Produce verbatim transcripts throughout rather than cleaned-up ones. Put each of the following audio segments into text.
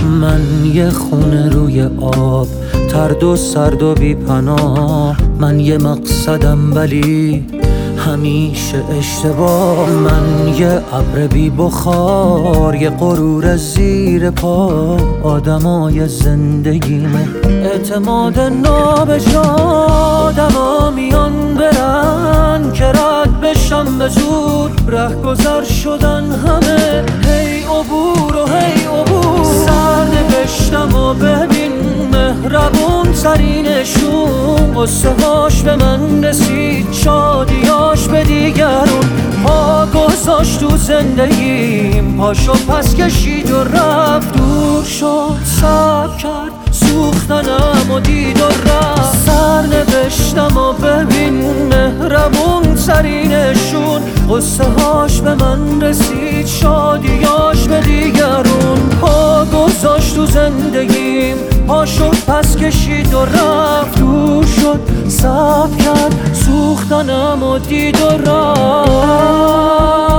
من یه خونه روی آب، ترد و سرد و بی پناه. من یه مقصدم ولی همیشه اشتباه. من یه ابر بی بخار، یه غرور زیر پا. آدمای زندگیمه اعتماد نابجا. آدما میان برن که رد بشم به زور. ره گذر شدن همه، هی عبور و هی عبور. سرنوشتم و ببین مهربون ترینشون. قصه هاش به من رسید، شادیاش به دیگرون. پا گذاشت تو زندگیم، پاشو پس کشید و رفت. دور شد صبر کرد، سوختنم و دید و رفت. سرنوشتم و ببین مهربون ترینشون. قصه هاش به من رسید، شادیاش به دیگرون. پا گذاشت تو زندگیم، پاشو پس کشید و رفت. دور شد صبر کرد، سوختنم و دید و رفت.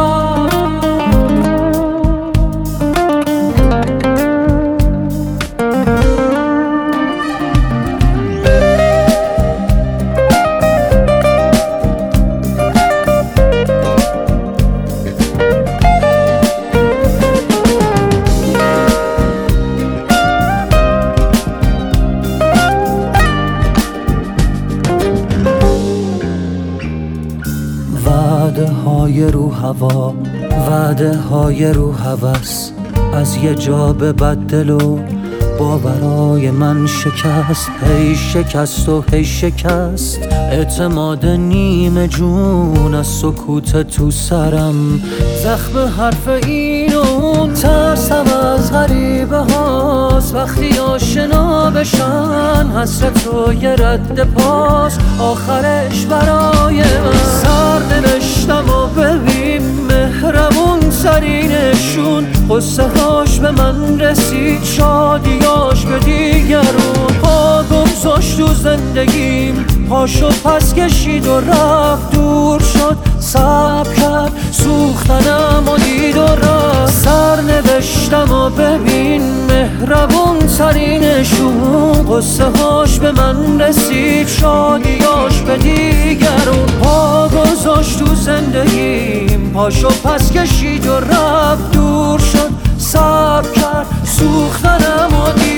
وعده های رو هوا، وعده های رو هوس. از یه جا به بدل و باورای من شکست. هی شکست و هی شکست. اعتماد نیمه جون از سکوت تو سرم. زخم حرف این و اون، ترسم از غریبه هاست. وقتی آشنا بشن حسرت و یه رد پاس. آخرش برای من سرنوشتم و ببین مهربون ترینشون. قصه هاش به من رسید، شادیاش به دیگرون. پا گذاشت تو زندگیم، پاشو پس کشید و رفت. دور شد صبر کرد، سوختنم و دید و رفت. سرنوشتم و ببین مهربون ترینشون. قصه هاش به من رسید، شادیاش به دیگرون. پا گذاشت تو زندگیم، پاشو پس کشید و رفت. دور شد صبر کرد، سوختنم و دید